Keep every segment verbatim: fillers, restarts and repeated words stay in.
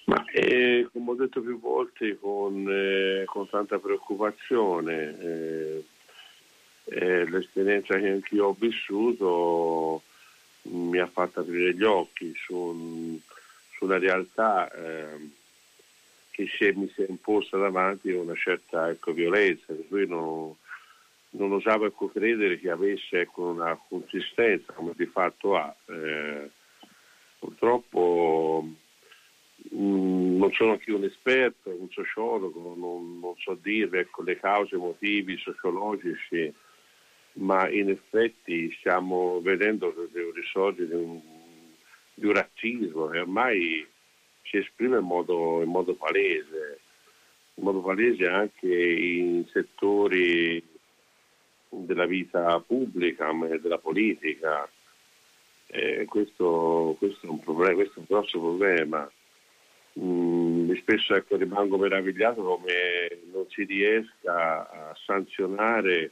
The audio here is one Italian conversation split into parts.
Ma eh, come ho detto più volte, con, eh, con tanta preoccupazione, eh, eh, l'esperienza che anch'io ho vissuto mi ha fatto aprire gli occhi su, un, su una realtà eh, che si è, mi si è imposta davanti una certa ecco, violenza, per cui non, non osavo ecco, credere che avesse ecco, una consistenza come di fatto ha. Eh, purtroppo mh, non sono anche un esperto, un sociologo, non, non so dirvi ecco, le cause, i motivi sociologici, ma in effetti stiamo vedendo il risorgere di un, di un razzismo che ormai si esprime in modo, in modo palese, in modo palese anche in settori della vita pubblica, ma della politica. Eh, questo, questo è un problema, questo è un grosso problema. Mm, spesso ecco, rimango meravigliato come non si riesca a sanzionare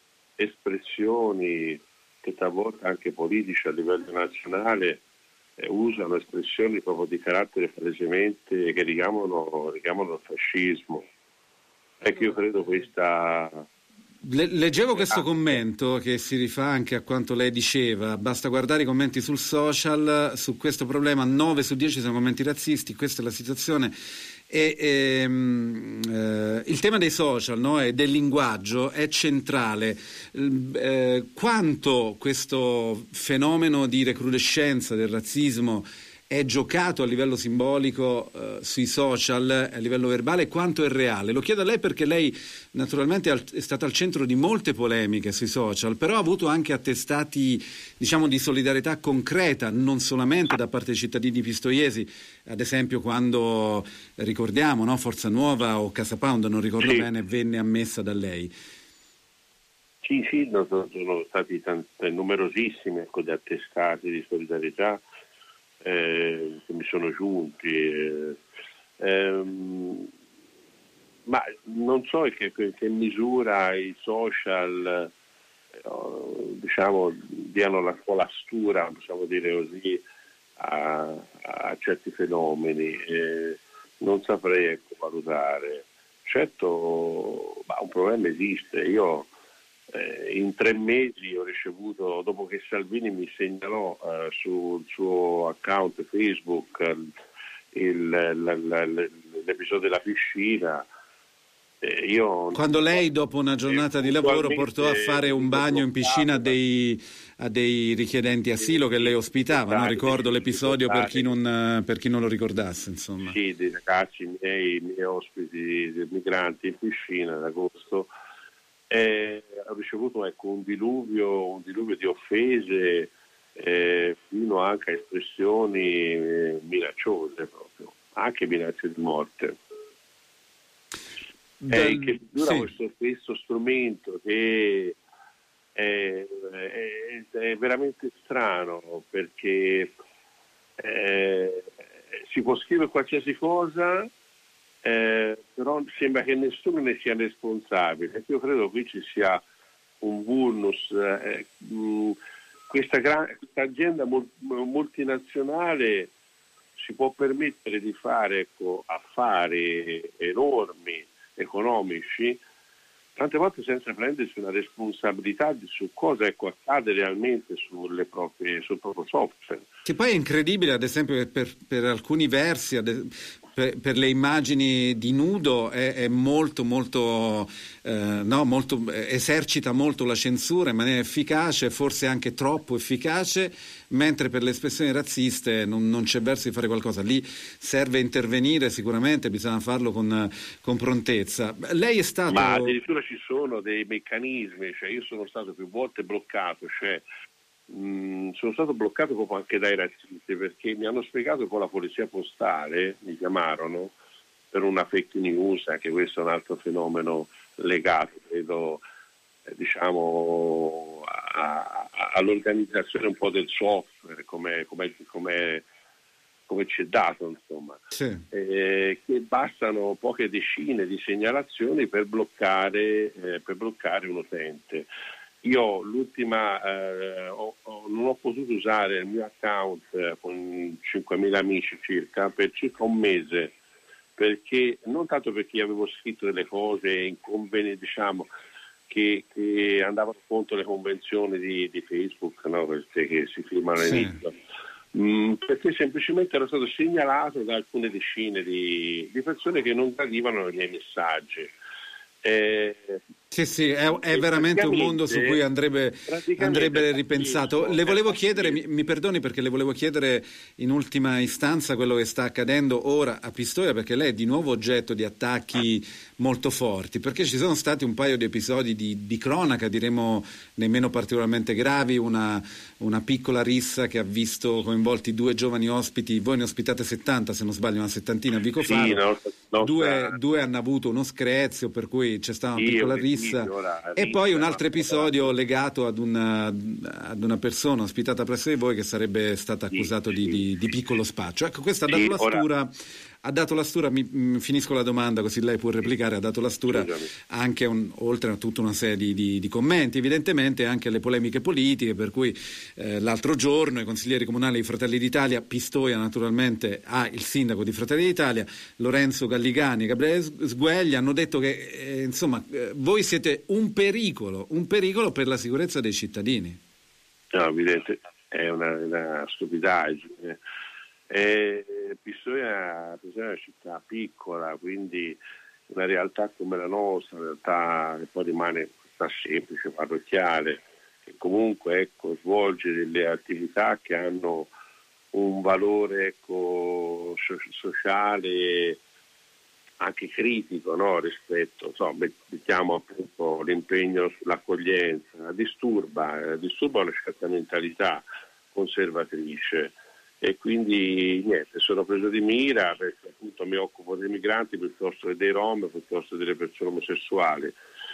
espressioni che talvolta anche politici a livello nazionale eh, usano espressioni proprio di carattere palesemente che richiamano, richiamano il fascismo. Ecco, io credo questa... Le- leggevo questo Ah, commento che si rifà anche a quanto lei diceva, basta guardare i commenti sul social, su questo problema nove su dieci sono commenti razzisti, questa è la situazione. E, ehm, eh, il tema dei social, no, e del linguaggio è centrale. Eh, quanto questo fenomeno di recrudescenza del razzismo è giocato a livello simbolico eh, sui social, a livello verbale, quanto è reale? Lo chiedo a lei perché lei naturalmente è stata al centro di molte polemiche sui social, però ha avuto anche attestati, diciamo, di solidarietà concreta, non solamente da parte dei cittadini pistoiesi, ad esempio quando, ricordiamo, no, Forza Nuova o Casa Pound, non ricordo sì. bene, venne ammessa da lei. Sì, sì, no, sono sono stati tanti, numerosissimi ecco, di attestati di solidarietà eh, che mi sono giunti. Eh, ehm, ma non so in che, che, che misura i social eh, diciamo, diano la colastura, possiamo dire così, a, a certi fenomeni. Eh, non saprei ecco, valutare. Certo, ma un problema esiste. Io Eh, in tre mesi ho ricevuto, dopo che Salvini mi segnalò eh, sul suo account Facebook eh, il, la, la, la, l'episodio della piscina, eh, io Quando lei dopo una giornata di lavoro portò a fare un bagno in piscina a dei, a dei richiedenti asilo che lei ospitava, no? Ricordo l'episodio per chi non, per chi non lo ricordasse, insomma. Sì, dei ragazzi miei, miei ospiti, dei migranti in piscina ad agosto. Eh, ho ricevuto ecco, un diluvio, un diluvio di offese eh, fino anche a espressioni eh, minacciose proprio, anche minacce di morte. Dal, eh, in che misura sì. questo, questo strumento che è, è, è veramente strano perché eh, si può scrivere qualsiasi cosa. Eh, però sembra che nessuno ne sia responsabile. Io credo che qui ci sia un vulnus. Eh, mh, questa, gran, questa azienda mul- multinazionale si può permettere di fare ecco, affari enormi, economici, tante volte senza prendersi una responsabilità di, su cosa ecco, accade realmente sulle proprie, sul proprio software. Che poi è incredibile, ad esempio, per, per alcuni versi, ad, per, per le immagini di nudo è, è molto, molto, eh, no, molto, esercita molto la censura in maniera efficace, forse anche troppo efficace, mentre per le espressioni razziste non, non c'è verso di fare qualcosa. Lì serve intervenire, sicuramente bisogna farlo con, con prontezza. Lei è stato... Ma addirittura ci sono dei meccanismi, cioè io sono stato più volte bloccato, cioè mh, sono stato bloccato proprio anche dai razzisti perché mi hanno spiegato che con la polizia postale mi chiamarono per una fake news, anche questo è un altro fenomeno legato, credo, eh, diciamo, a, a, all'organizzazione un po' del software, come come ci è dato, insomma, sì. eh, che bastano poche decine di segnalazioni per bloccare, eh, per bloccare un utente. io l'ultima eh, ho, ho, non ho potuto usare il mio account eh, con cinquemila amici circa per circa un mese, perché non tanto perché avevo scritto delle cose inconvenienti, diciamo, che, che andavano contro le convenzioni di, di Facebook, no? Queste che si firmano sì. all'inizio, mm, perché semplicemente ero stato segnalato da alcune decine di, di persone che non gradivano i miei messaggi. Eh, Sì, sì, è, è veramente un mondo su cui andrebbe, andrebbe ripensato. Le volevo chiedere, mi, mi perdoni perché le volevo chiedere in ultima istanza quello che sta accadendo ora a Pistoia, perché lei è di nuovo oggetto di attacchi molto forti, perché ci sono stati un paio di episodi di, di cronaca, diremo nemmeno particolarmente gravi, una, una piccola rissa che ha visto coinvolti due giovani ospiti, voi ne ospitate settanta se non sbaglio, una settantina a Vicofaro, sì, no, no, due, due hanno avuto uno screzio per cui c'è stata una sì, piccola rissa. Ora, e poi un altro no, episodio legato ad una, ad una persona ospitata presso di voi che sarebbe stato accusato sì, di, di, di piccolo spaccio. Ecco, questo ha dato sì, la ora... stura, ha dato la stura, mi, mi finisco la domanda così lei può replicare, ha dato la stura anche un, oltre a tutta una serie di, di, di commenti, evidentemente anche alle polemiche politiche, per cui eh, l'altro giorno i consiglieri comunali di Fratelli d'Italia, Pistoia naturalmente ha il sindaco di Fratelli d'Italia, Lorenzo Gallicani e Gabriele Sgueglia, hanno detto che eh, insomma eh, voi siete un pericolo, un pericolo per la sicurezza dei cittadini. No, evidente, è una, una stupidaggine. Eh, Pistoia, Pistoia è una città piccola, quindi una realtà come la nostra, una realtà che poi rimane una semplice, parrocchiale, che comunque ecco, svolge delle attività che hanno un valore ecco, sociale anche critico, no? Rispetto, so, mettiamo appunto l'impegno sull'accoglienza, disturba, disturba una certa mentalità conservatrice. E quindi niente, sono preso di mira perché appunto mi occupo dei migranti piuttosto che dei rom, piuttosto che delle persone omosessuali.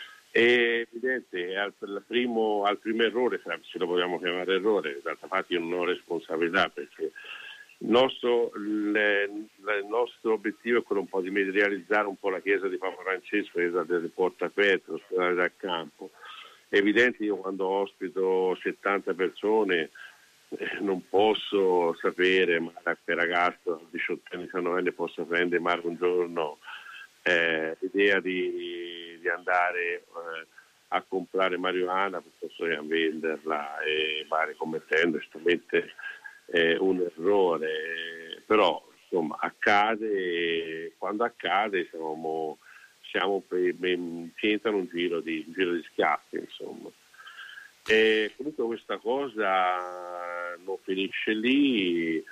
È evidente, al, al, primo, al primo errore, se lo vogliamo chiamare errore, d'altra parte io non ho responsabilità perché il nostro, il, il nostro obiettivo è quello un po' di realizzare un po' la chiesa di Papa Francesco, la chiesa delle Porte Aperte, l'ospedale dal campo. È evidente, io quando ospito settanta persone non posso sapere, ma che ragazzo diciottenne, diciannovenne possa prendere magari un giorno eh, l'idea di, di andare eh, a comprare marijuana piuttosto che a venderla e magari commettendo estremamente eh, un errore, però insomma accade e quando accade siamo, siamo per, ci entra un giro di, un giro di schiaffi insomma. E comunque questa cosa non finisce lì,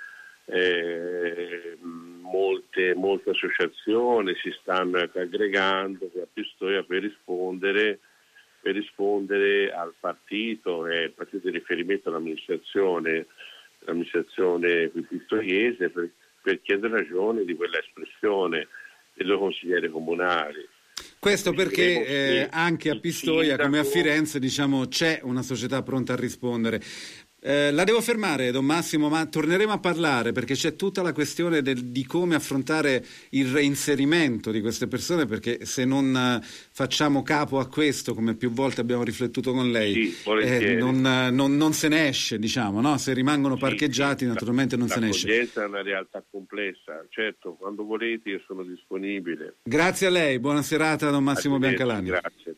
eh, molte, molte associazioni si stanno aggregando a Pistoia per rispondere, per rispondere al partito, e il partito di riferimento all'amministrazione, l'amministrazione pistoiese per, per chiedere ragione di quella espressione dei due consiglieri comunali. Questo perché eh, anche a Pistoia come a Firenze diciamo c'è una società pronta a rispondere. Eh, la devo fermare, Don Massimo, ma torneremo a parlare perché c'è tutta la questione del, di come affrontare il reinserimento di queste persone, perché se non uh, facciamo capo a questo, come più volte abbiamo riflettuto con lei, sì, eh, non, uh, non, non se ne esce, diciamo, no? Se rimangono parcheggiati sì, sì. naturalmente non se ne esce. L'accoglienza è una realtà complessa, certo, quando volete io sono disponibile. Grazie a lei, buona serata Don Massimo Biancalani. Grazie.